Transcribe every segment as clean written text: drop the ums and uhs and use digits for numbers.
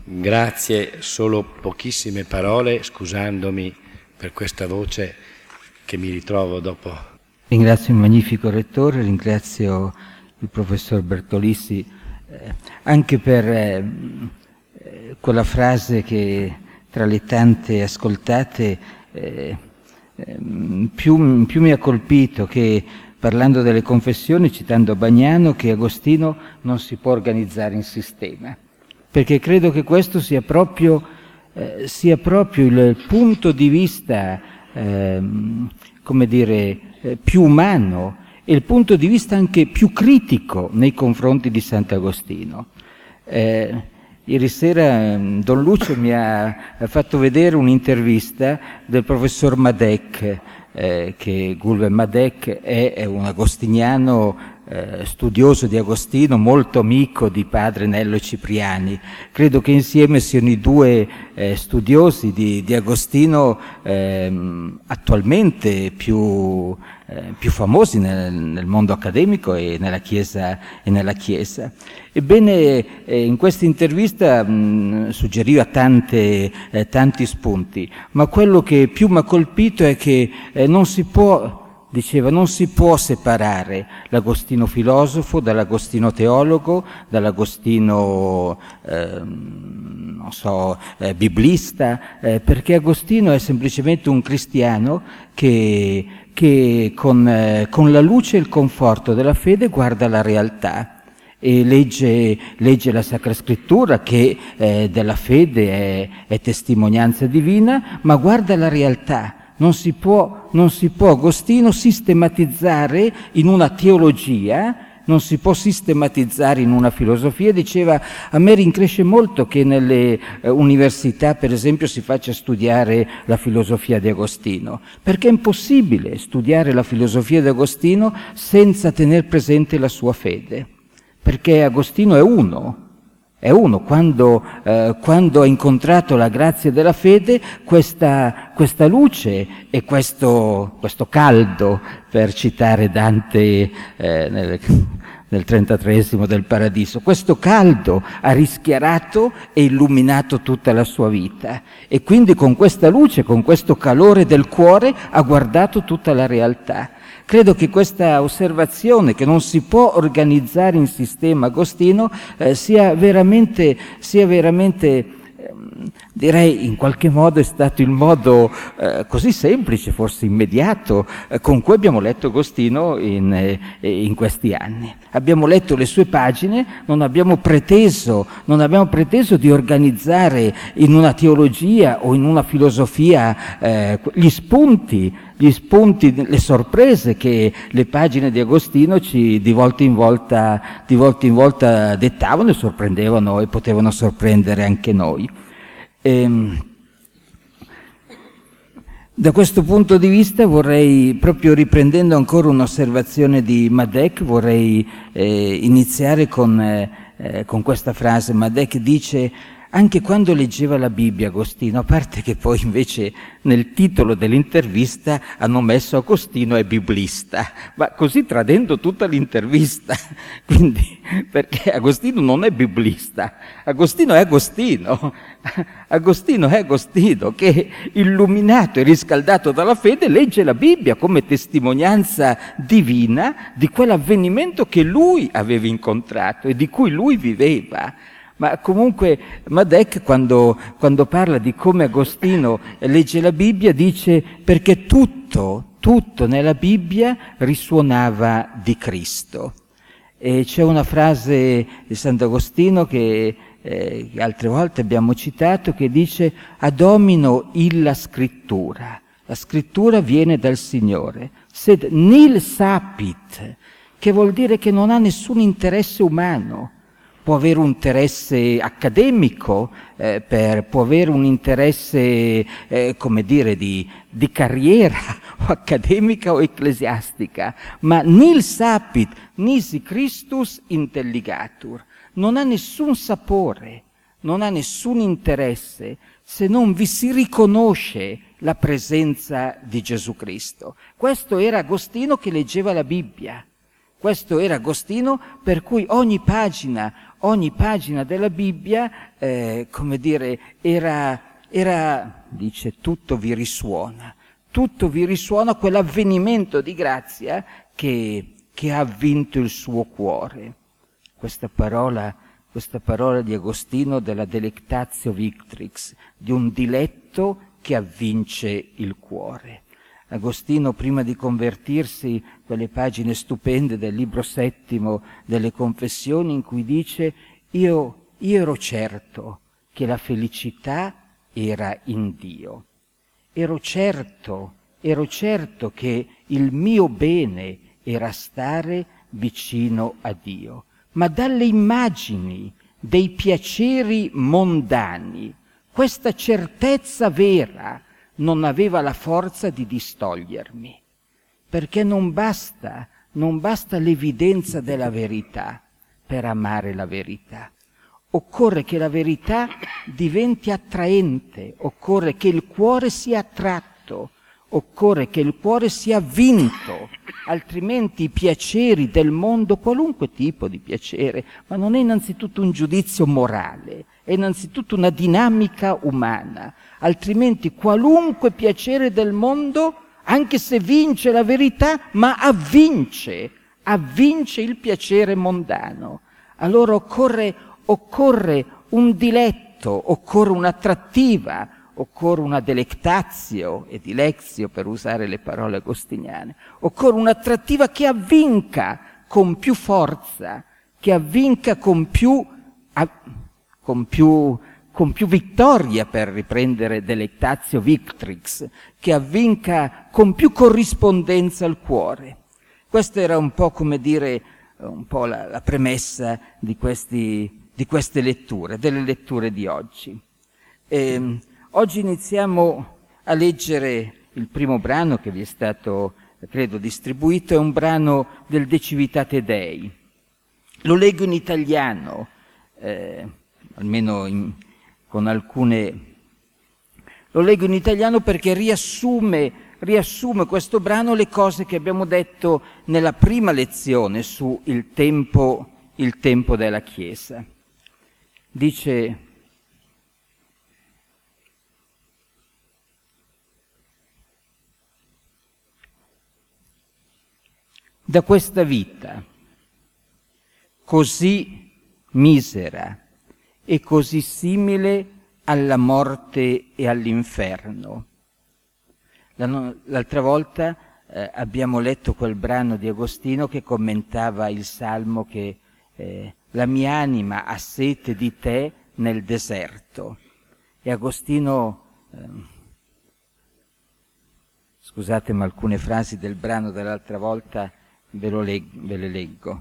Grazie, solo pochissime parole, scusandomi per questa voce che mi ritrovo dopo. Ringrazio il magnifico Rettore, ringrazio il professor Bertolissi anche per quella frase che tra le tante ascoltate più mi ha colpito, che parlando delle confessioni, citando Bagnano, che Agostino non si può organizzare in sistema, perché credo che questo sia proprio il punto di vista, come dire, più umano e il punto di vista anche più critico nei confronti di Sant'Agostino. Ieri sera Don Lucio mi ha fatto vedere un'intervista del professor Madec, che Gulben Madec è un agostiniano studioso di Agostino, molto amico di padre Nello Cipriani. Credo che insieme siano i due studiosi di Agostino attualmente più famosi nel mondo accademico e nella Chiesa. Ebbene, in questa intervista suggeriva tanti spunti, ma quello che più mi ha colpito è che non si può separare l'Agostino filosofo dall'Agostino teologo, dall'Agostino biblista, perché Agostino è semplicemente un cristiano che con la luce e il conforto della fede guarda la realtà e legge la Sacra Scrittura, che della fede è testimonianza divina, ma guarda la realtà. Non si può Agostino sistematizzare in una teologia, non si può sistematizzare in una filosofia. Diceva: a me rincresce molto che nelle università, per esempio, si faccia studiare la filosofia di Agostino, perché è impossibile studiare la filosofia di Agostino senza tener presente la sua fede, perché Agostino è uno. Quando ha incontrato la grazia della fede, questa luce e questo caldo, per citare Dante nel 33esimo del Paradiso, questo caldo ha rischiarato e illuminato tutta la sua vita, e quindi con questa luce, con questo calore del cuore, ha guardato tutta la realtà. Credo che questa osservazione, che non si può organizzare in sistema Agostino, sia veramente, direi in qualche modo è stato il modo così semplice, forse immediato, con cui abbiamo letto Agostino in questi anni. Abbiamo letto le sue pagine, non abbiamo preteso di organizzare in una teologia o in una filosofia gli spunti, le sorprese che le pagine di Agostino ci di volta in volta dettavano e sorprendevano, e potevano sorprendere anche noi. Da questo punto di vista vorrei, proprio riprendendo ancora un'osservazione di Madec, vorrei iniziare con questa frase. Madec dice: anche quando leggeva la Bibbia Agostino, a parte che poi invece nel titolo dell'intervista hanno messo Agostino è biblista, ma così tradendo tutta l'intervista, quindi, perché Agostino non è biblista, Agostino è Agostino che, illuminato e riscaldato dalla fede, legge la Bibbia come testimonianza divina di quell'avvenimento che lui aveva incontrato e di cui lui viveva. Ma comunque Madec, quando parla di come Agostino legge la Bibbia, dice: perché tutto nella Bibbia risuonava di Cristo. E c'è una frase di Sant'Agostino che altre volte abbiamo citato, che dice: ad homino illa scrittura. La scrittura viene dal Signore. Sed nil sapit, che vuol dire che non ha nessun interesse umano. Può avere un interesse accademico, può avere un interesse, di carriera, o accademica o ecclesiastica, ma nil sapit, nisi Christus intelligatur. Non ha nessun sapore, non ha nessun interesse, se non vi si riconosce la presenza di Gesù Cristo. Questo era Agostino che leggeva la Bibbia. Questo era Agostino, per cui ogni pagina della Bibbia, come dire, era, dice, tutto vi risuona quell'avvenimento di grazia che ha vinto il suo cuore. Questa parola di Agostino della delectatio victrix, di un diletto che avvince il cuore. Agostino, prima di convertirsi, quelle pagine stupende del libro settimo delle Confessioni, in cui dice: io ero certo che la felicità era in Dio. Ero certo che il mio bene era stare vicino a Dio. Ma dalle immagini dei piaceri mondani, questa certezza vera non aveva la forza di distogliermi, perché non basta l'evidenza della verità per amare la verità. Occorre che la verità diventi attraente, occorre che il cuore sia attratto, occorre che il cuore sia vinto, altrimenti i piaceri del mondo, qualunque tipo di piacere, ma non è innanzitutto un giudizio morale, è innanzitutto una dinamica umana, altrimenti qualunque piacere del mondo, anche se vince la verità, ma avvince il piacere mondano. Allora occorre un diletto, occorre un'attrattiva, occorre una delectatio e dilexio, per usare le parole agostiniane. Occorre un'attrattiva che avvinca con più forza, che avvinca con più vittoria, per riprendere delectatio victrix, che avvinca con più corrispondenza al cuore. Questa era un po', come dire, un po' la premessa di queste letture, delle letture di oggi. Oggi iniziamo a leggere il primo brano che vi è stato, credo, distribuito, è un brano del De Civitate Dei. Lo leggo in italiano, almeno con alcune... Lo leggo in italiano perché riassume questo brano le cose che abbiamo detto nella prima lezione su il tempo della Chiesa. Dice: da questa vita così misera e così simile alla morte e all'inferno. L'altra volta abbiamo letto quel brano di Agostino che commentava il Salmo che la mia anima ha sete di te nel deserto. E Agostino, scusate, ma alcune frasi del brano dell'altra volta ve le leggo.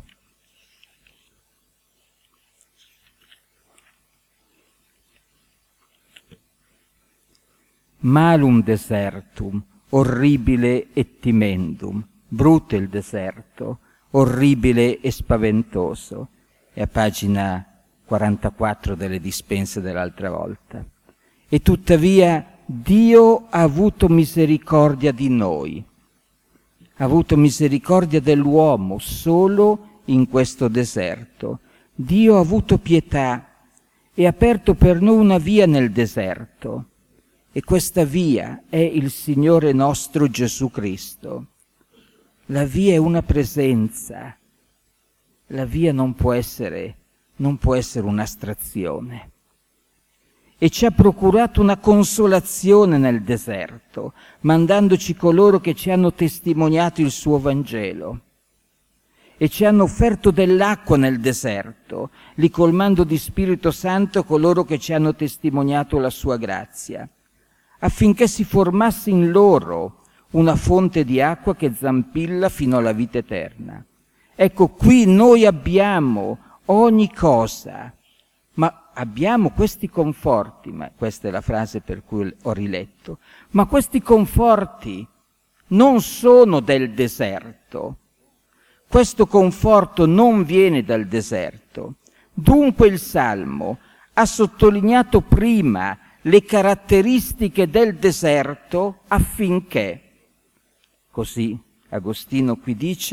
Malum desertum, orribile et timendum. Brutto il deserto, orribile e spaventoso. È a pagina 44 delle dispense dell'altra volta. E tuttavia Dio ha avuto misericordia di noi. Ha avuto misericordia dell'uomo solo in questo deserto. Dio ha avuto pietà e ha aperto per noi una via nel deserto. E questa via è il Signore nostro Gesù Cristo. La via è una presenza. La via non può essere un'astrazione. E ci ha procurato una consolazione nel deserto, mandandoci coloro che ci hanno testimoniato il suo Vangelo. E ci hanno offerto dell'acqua nel deserto, li colmando di Spirito Santo coloro che ci hanno testimoniato la sua grazia, affinché si formasse in loro una fonte di acqua che zampilla fino alla vita eterna. Ecco, qui noi abbiamo ogni cosa, ma abbiamo questi conforti, ma questa è la frase per cui ho riletto, ma questi conforti non sono del deserto. Questo conforto non viene dal deserto. Dunque il Salmo ha sottolineato prima le caratteristiche del deserto affinché, così Agostino qui dice,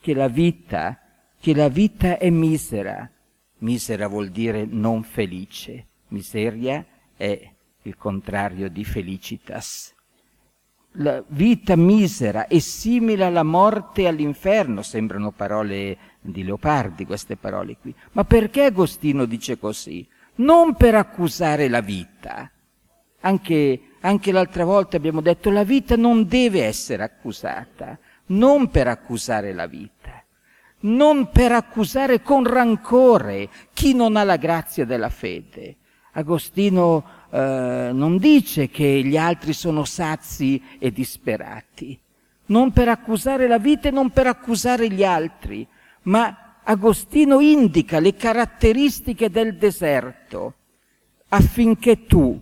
che la vita è misera. Misera vuol dire non felice. Miseria è il contrario di felicitas. La vita misera è simile alla morte e all'inferno. Sembrano parole di Leopardi queste parole qui. Ma perché Agostino dice così? Non per accusare la vita. Anche l'altra volta abbiamo detto la vita non deve essere accusata. Non per accusare la vita. Non per accusare con rancore chi non ha la grazia della fede. Agostino non dice che gli altri sono sazi e disperati. Non per accusare la vita e non per accusare gli altri, ma Agostino indica le caratteristiche del deserto affinché tu,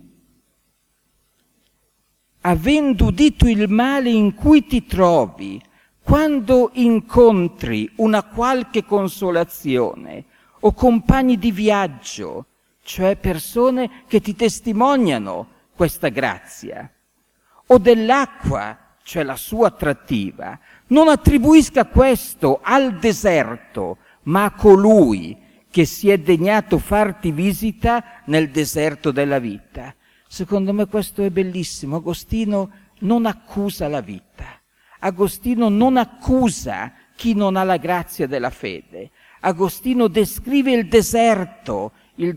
avendo udito il male in cui ti trovi, quando incontri una qualche consolazione o compagni di viaggio, cioè persone che ti testimoniano questa grazia, o dell'acqua, cioè la sua attrattiva, non attribuisca questo al deserto, ma a colui che si è degnato farti visita nel deserto della vita. Secondo me questo è bellissimo. Agostino non accusa la vita. Agostino non accusa chi non ha la grazia della fede. Agostino descrive il deserto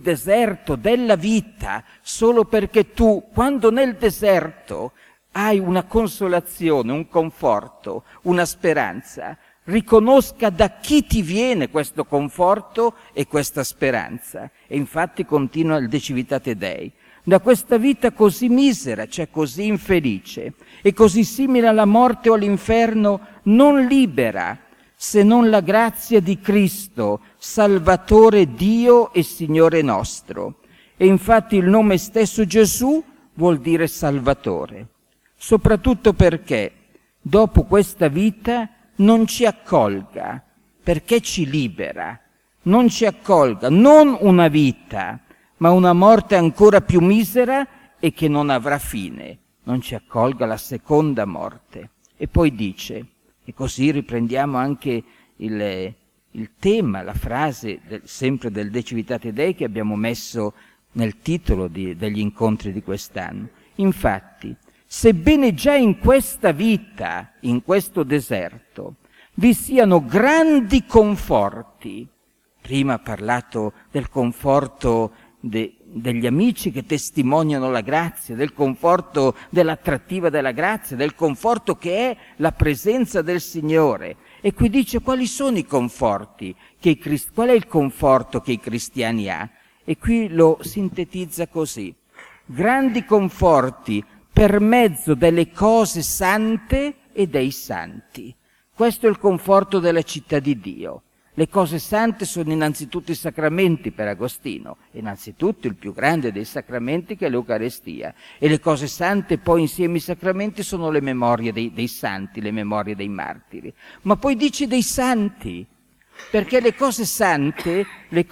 della vita, solo perché tu, quando nel deserto hai una consolazione, un conforto, una speranza, riconosca da chi ti viene questo conforto e questa speranza. E infatti continua il De Civitate Dei. Da questa vita così misera, cioè così infelice, e così simile alla morte o all'inferno, non libera, se non la grazia di Cristo, Salvatore Dio e Signore nostro. E infatti il nome stesso Gesù vuol dire Salvatore, soprattutto perché dopo questa vita non ci accolga, perché ci libera, non ci accolga, non una vita, ma una morte ancora più misera e che non avrà fine, non ci accolga la seconda morte. E poi dice, e così riprendiamo anche il tema, la frase sempre del De Civitate Dei che abbiamo messo nel titolo degli incontri di quest'anno. Infatti, sebbene già in questa vita, in questo deserto, vi siano grandi conforti, prima ha parlato del conforto degli amici che testimoniano la grazia, del conforto dell'attrattiva della grazia, del conforto che è la presenza del Signore. E qui dice quali sono i conforti, qual è il conforto che i cristiani ha? E qui lo sintetizza così: grandi conforti per mezzo delle cose sante e dei santi. Questo è il conforto della città di Dio. Le cose sante sono innanzitutto i sacramenti per Agostino, innanzitutto il più grande dei sacramenti che è l'Eucarestia, e le cose sante poi insieme ai sacramenti sono le memorie dei santi, le memorie dei martiri. Ma poi dice dei santi, perché le cose sante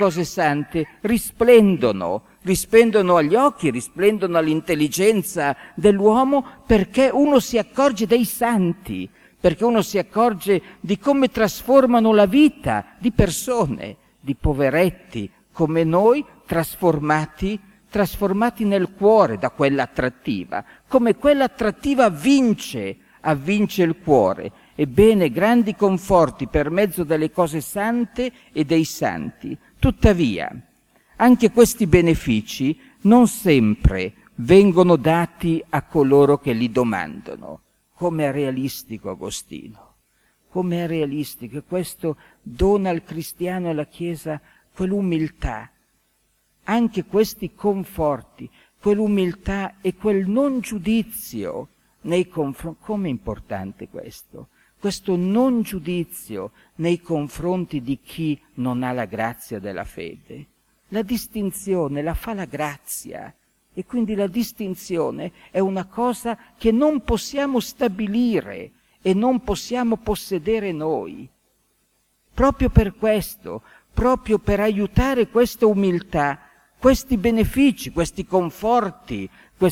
risplendono agli occhi, risplendono all'intelligenza dell'uomo, perché uno si accorge dei santi, perché uno si accorge di come trasformano la vita di persone, di poveretti come noi, trasformati nel cuore da quella attrattiva, come quella attrattiva avvince il cuore. Ebbene, grandi conforti per mezzo delle cose sante e dei santi. Tuttavia, anche questi benefici non sempre vengono dati a coloro che li domandano. Come è realistico Agostino, come è realistico, e questo dona al cristiano e alla Chiesa quell'umiltà, anche questi conforti, quell'umiltà e quel non giudizio nei confronti. Come è importante questo non giudizio nei confronti di chi non ha la grazia della fede. La distinzione la fa la grazia. E quindi la distinzione è una cosa che non possiamo stabilire e non possiamo possedere noi. Proprio per questo, proprio per aiutare questa umiltà, questi benefici, questi conforti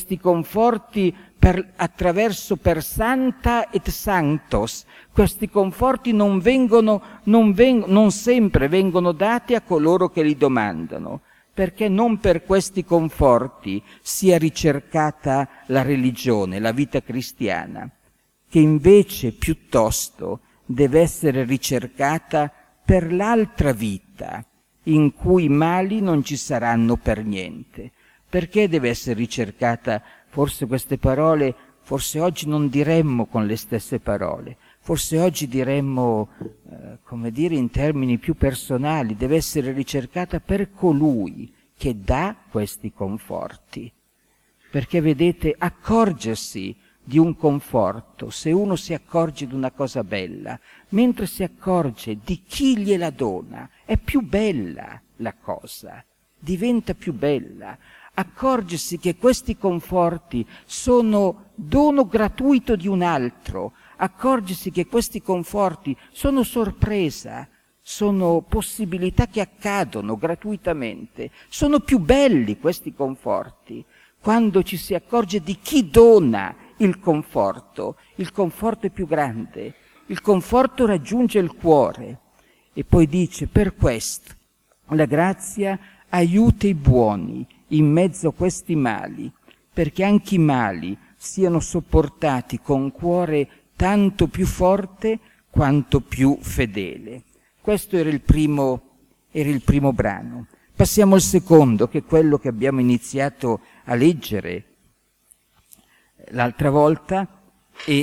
attraverso per santa et sanctos, questi conforti non sempre vengono dati a coloro che li domandano, perché non per questi conforti sia ricercata la religione, la vita cristiana, che invece piuttosto deve essere ricercata per l'altra vita, in cui i mali non ci saranno per niente. Perché deve essere ricercata? Forse queste parole, forse oggi non diremmo con le stesse parole, forse oggi diremmo, in termini più personali, deve essere ricercata per colui che dà questi conforti. Perché vedete, accorgersi di un conforto, se uno si accorge di una cosa bella, mentre si accorge di chi gliela dona, è più bella la cosa, diventa più bella. Accorgersi che questi conforti sono dono gratuito di un altro, accorgersi che questi conforti sono sorpresa, sono possibilità che accadono gratuitamente, sono più belli questi conforti quando ci si accorge di chi dona il conforto è più grande, il conforto raggiunge il cuore. E poi dice, per questo la grazia aiuta i buoni in mezzo a questi mali, perché anche i mali siano sopportati con cuore tanto più forte quanto più fedele. Questo era il primo brano. Passiamo al secondo, che è quello che abbiamo iniziato a leggere l'altra volta e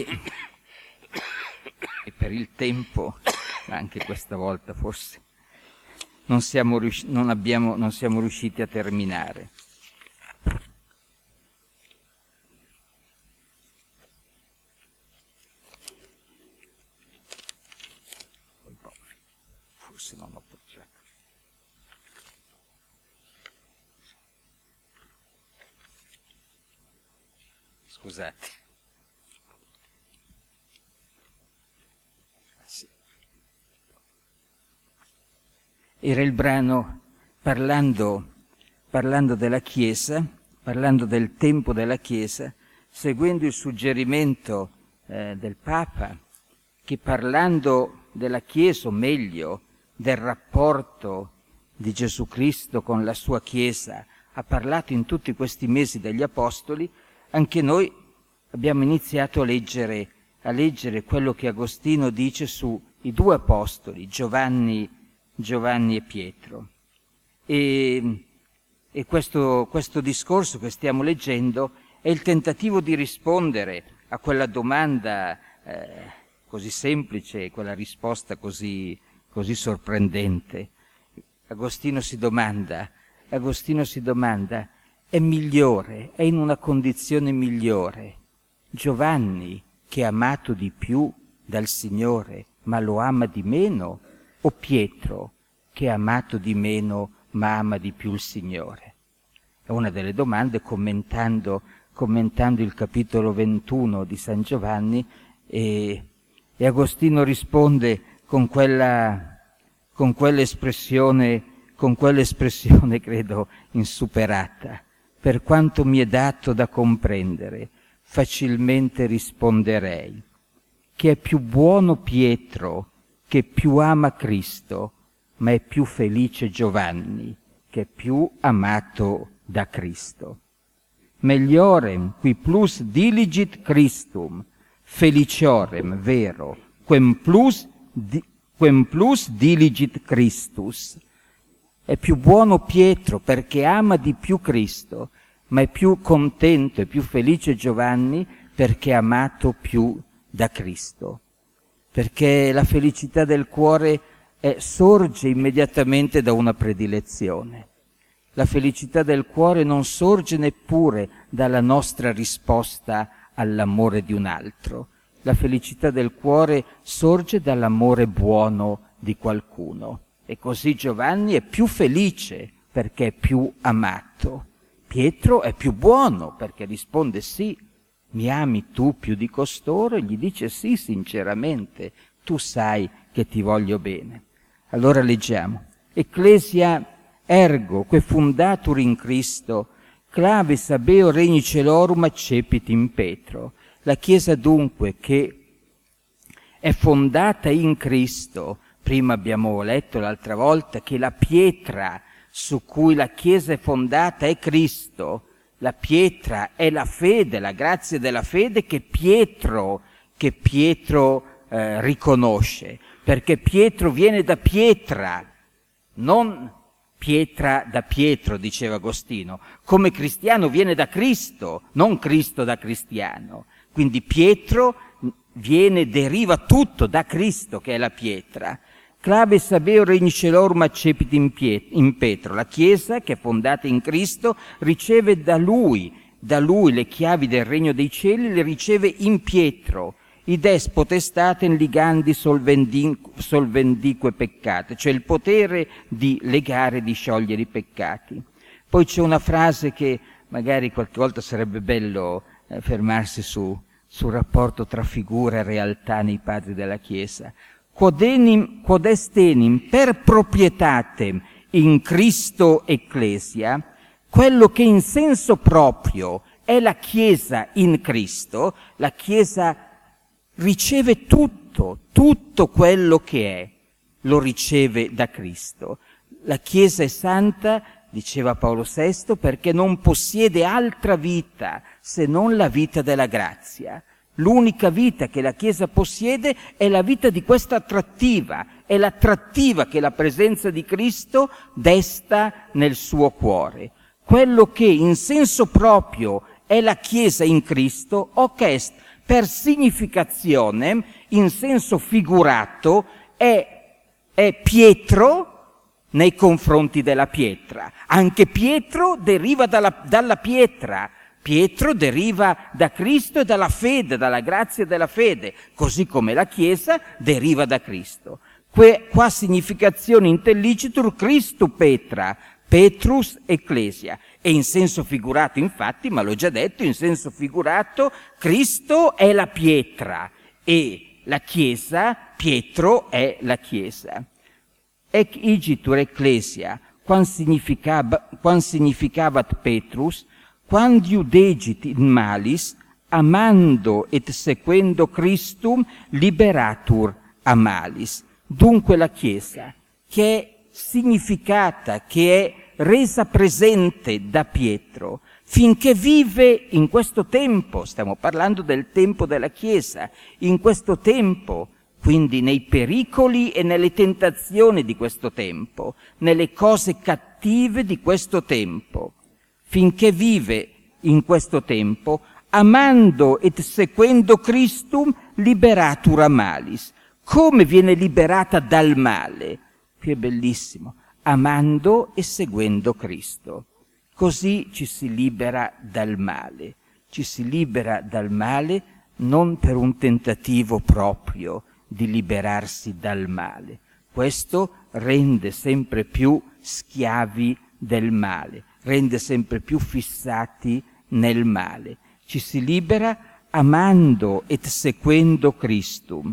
per il tempo, anche questa volta forse, non siamo riusciti a terminare. Forse non ho appoggiato. Scusate. Sì. Era il brano parlando della Chiesa, parlando del tempo della Chiesa, seguendo il suggerimento del Papa, che parlando della Chiesa, o meglio, del rapporto di Gesù Cristo con la sua Chiesa, ha parlato in tutti questi mesi degli Apostoli. Anche noi abbiamo iniziato a leggere quello che Agostino dice sui due apostoli, Giovanni e Pietro. E questo discorso che stiamo leggendo è il tentativo di rispondere a quella domanda così semplice, quella risposta così sorprendente. Agostino si domanda, è migliore, è in una condizione migliore Giovanni, che è amato di più dal Signore, ma lo ama di meno, o Pietro, che è amato di meno, ma ama di più il Signore? È una delle domande, commentando il capitolo 21 di San Giovanni, e Agostino risponde con quell'espressione credo insuperata: per quanto mi è dato da comprendere, facilmente risponderei che è più buono Pietro, che più ama Cristo, ma è più felice Giovanni, che è più amato da Cristo. Meliorem qui plus diligit Christum, feliciorem, vero, quem plus diligit Christus. È più buono Pietro perché ama di più Cristo, ma è più contento e più felice Giovanni perché è amato più da Cristo. Perché la felicità del cuore sorge immediatamente da una predilezione. La felicità del cuore non sorge neppure dalla nostra risposta all'amore di un altro. La felicità del cuore sorge dall'amore buono di qualcuno. E così Giovanni è più felice perché è più amato. Pietro è più buono perché risponde sì. Mi ami tu più di costoro? E gli dice sì, sinceramente, tu sai che ti voglio bene. Allora leggiamo. Ecclesia ergo que fundatur in Cristo, claves abeo regni celorum accepit in Petro. La Chiesa dunque che è fondata in Cristo, prima abbiamo letto l'altra volta che la pietra su cui la Chiesa è fondata è Cristo, la pietra è la fede, la grazia della fede che Pietro riconosce, perché Pietro viene da pietra, non pietra da Pietro, diceva Agostino. Come cristiano viene da Cristo, non Cristo da cristiano. Quindi Pietro deriva tutto da Cristo, che è la pietra. Claves abeo regni celorum accepit in Petro. La Chiesa, che è fondata in Cristo, riceve da lui le chiavi del regno dei cieli, le riceve in Pietro. Ides potestatem ligandi solvendique peccate, cioè il potere di legare, di sciogliere i peccati. Poi c'è una frase che magari qualche volta sarebbe bello fermarsi sul rapporto tra figura e realtà nei padri della Chiesa. Quod est enim per proprietatem in Cristo Ecclesia, quello che in senso proprio è la Chiesa in Cristo, la Chiesa riceve tutto quello che è, lo riceve da Cristo. La Chiesa è santa, diceva Paolo VI, perché non possiede altra vita se non la vita della grazia. L'unica vita che la Chiesa possiede è la vita di questa attrattiva, è l'attrattiva che la presenza di Cristo desta nel suo cuore. Quello che in senso proprio è la Chiesa in Cristo, hoc est per significazione, in senso figurato, è Pietro nei confronti della pietra. Anche Pietro deriva dalla pietra. Pietro deriva da Cristo e dalla fede, dalla grazia della fede, così come la Chiesa deriva da Cristo. Qua significazione intellicitur Christu Petra, Petrus Ecclesia. E in senso figurato, infatti, ma l'ho già detto, in senso figurato, Cristo è la pietra e la Chiesa, Pietro è la Chiesa. Ec igitur Ecclesia, quam significavat Petrus, quandiu degit in malis, amando et sequendo Christum liberatur a malis. Dunque la Chiesa, che è significata, che è resa presente da Pietro, finché vive in questo tempo, stiamo parlando del tempo della Chiesa, in questo tempo, quindi nei pericoli e nelle tentazioni di questo tempo, nelle cose cattive di questo tempo, finché vive in questo tempo, amando et sequendo Christum liberatur a malis. Come viene liberata dal male? Qui è bellissimo, amando e seguendo Cristo. Così ci si libera dal male. Ci si libera dal male non per un tentativo proprio di liberarsi dal male. Questo rende sempre più schiavi del male, rende sempre più fissati nel male. Ci si libera amando et sequendo Christum.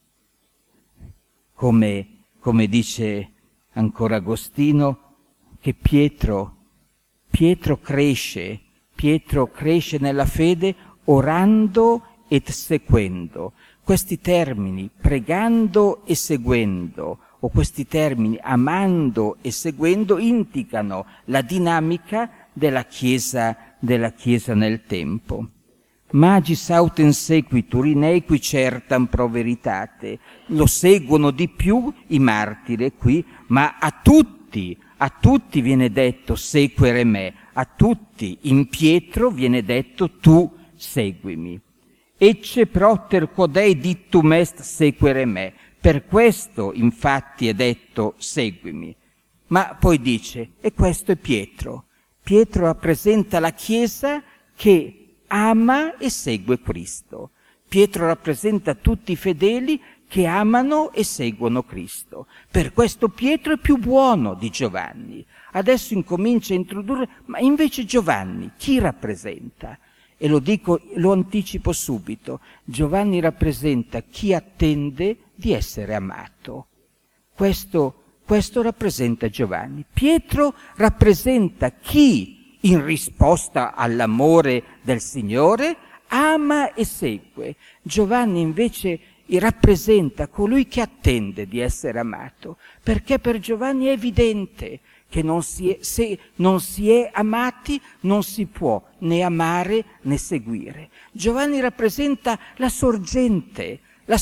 Come dice ancora Agostino, che Pietro cresce nella fede orando et sequendo. Questi termini, pregando e seguendo, o questi termini, amando e seguendo, indicano la dinamica della Chiesa nel tempo. Magis autem sequitur in equi certam pro veritate. Lo seguono di più i martiri qui, ma a tutti viene detto sequere me, a tutti in Pietro viene detto tu seguimi. Ecce proter quodei dictum est sequere me. Per questo infatti è detto seguimi. Ma poi dice, e questo è Pietro. Pietro rappresenta la Chiesa che ama e segue Cristo. Pietro rappresenta tutti i fedeli che amano e seguono Cristo. Per questo Pietro è più buono di Giovanni. Adesso incomincia a introdurre, ma invece Giovanni chi rappresenta? E lo anticipo subito. Giovanni rappresenta chi attende di essere amato. Questo questo rappresenta Giovanni. Pietro rappresenta chi, in risposta all'amore del Signore, ama e segue. Giovanni invece rappresenta colui che attende di essere amato, perché per Giovanni è evidente che se non si è amati non si può né amare né seguire. Giovanni rappresenta la sorgente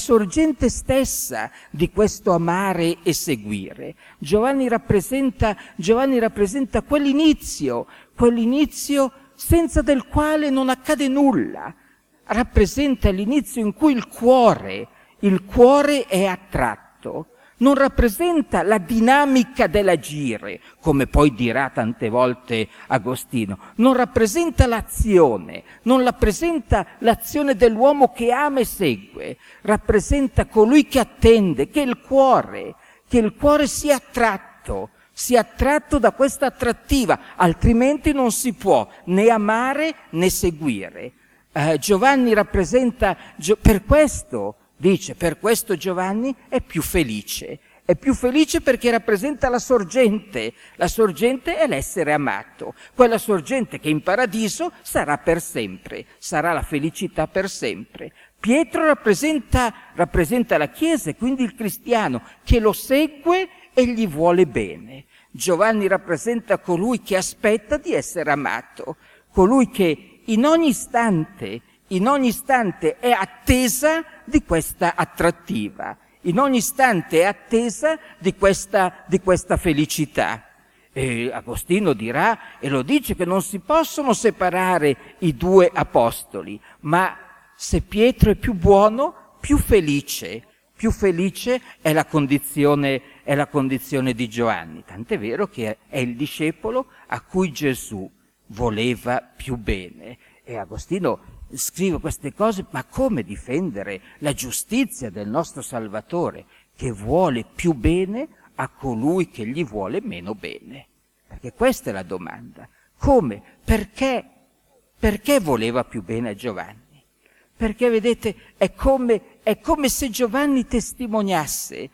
stessa di questo amare e seguire. Giovanni rappresenta quell'inizio senza del quale non accade nulla. Rappresenta l'inizio in cui il cuore è attratto. Non rappresenta la dinamica dell'agire, come poi dirà tante volte Agostino. Non rappresenta l'azione, non rappresenta l'azione dell'uomo che ama e segue. Rappresenta colui che attende, che il cuore sia attratto da questa attrattiva, altrimenti non si può né amare né seguire. Giovanni rappresenta, per questo Giovanni è più felice perché rappresenta la sorgente è l'essere amato, quella sorgente che in paradiso sarà per sempre, sarà la felicità per sempre. Pietro rappresenta la Chiesa e quindi il cristiano che lo segue e gli vuole bene. Giovanni rappresenta colui che aspetta di essere amato, colui che in ogni istante è attesa di questa attrattiva, in ogni istante è attesa di questa felicità. E Agostino dirà, e lo dice, che non si possono separare i due apostoli, ma se Pietro è più buono, più felice è la condizione di Giovanni. Tant'è vero che è il discepolo a cui Gesù voleva più bene. E Agostino scrive queste cose, ma come difendere la giustizia del nostro Salvatore, che vuole più bene a colui che gli vuole meno bene? Perché questa è la domanda. Come? Perché voleva più bene a Giovanni? Perché vedete, è come se Giovanni testimoniasse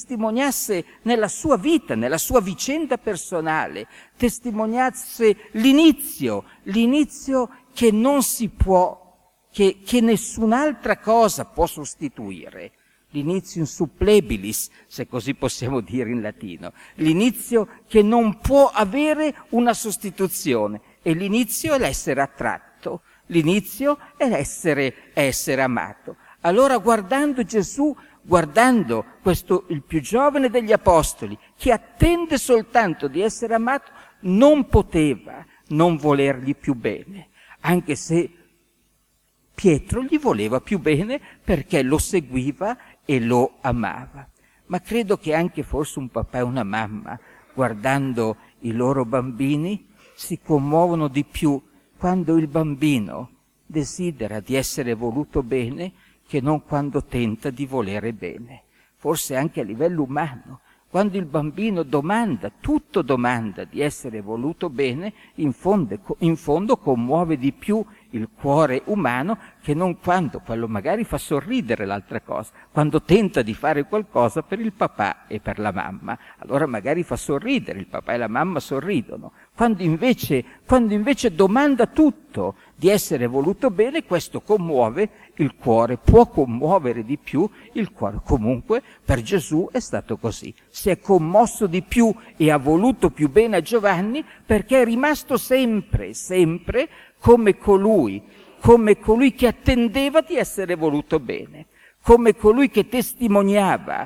nella sua vita, nella sua vicenda personale, testimoniasse l'inizio che non si può, che nessun'altra cosa può sostituire. L'inizio supplebilis, se così possiamo dire in latino. L'inizio che non può avere una sostituzione. E l'inizio è l'essere attratto. L'inizio è essere amato. Allora guardando Gesù, guardando il più giovane degli apostoli, che attende soltanto di essere amato, non poteva non volergli più bene. Anche se Pietro gli voleva più bene perché lo seguiva e lo amava. Ma credo che anche forse un papà e una mamma, guardando i loro bambini, si commuovono di più quando il bambino desidera di essere voluto bene che non quando tenta di volere bene. Forse anche a livello umano, quando il bambino domanda di essere voluto bene, in fondo commuove di più il cuore umano che non quando quello magari fa sorridere l'altra cosa, quando tenta di fare qualcosa per il papà e per la mamma, allora magari fa sorridere, il papà e la mamma sorridono. Quando invece domanda tutto di essere voluto bene, questo commuove il cuore, può commuovere di più il cuore. Comunque per Gesù è stato così, si è commosso di più e ha voluto più bene a Giovanni perché è rimasto sempre come colui che attendeva di essere voluto bene, come colui che testimoniava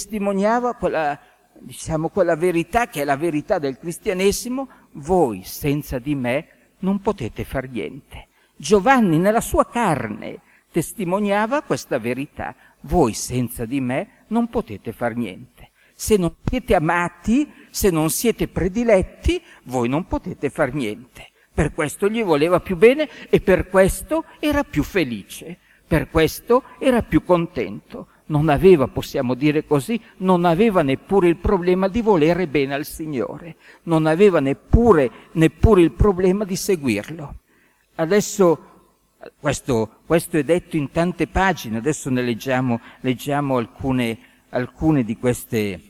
quella verità che è la verità del cristianesimo: voi senza di me non potete far niente. Giovanni nella sua carne testimoniava questa verità: voi senza di me non potete far niente. Se non siete amati, se non siete prediletti, voi non potete far niente. Per questo gli voleva più bene e per questo era più felice, per questo era più contento. Non aveva, possiamo dire così, non aveva neppure il problema di volere bene al Signore, non aveva neppure il problema di seguirlo. Adesso, questo è detto in tante pagine, adesso ne leggiamo alcune di queste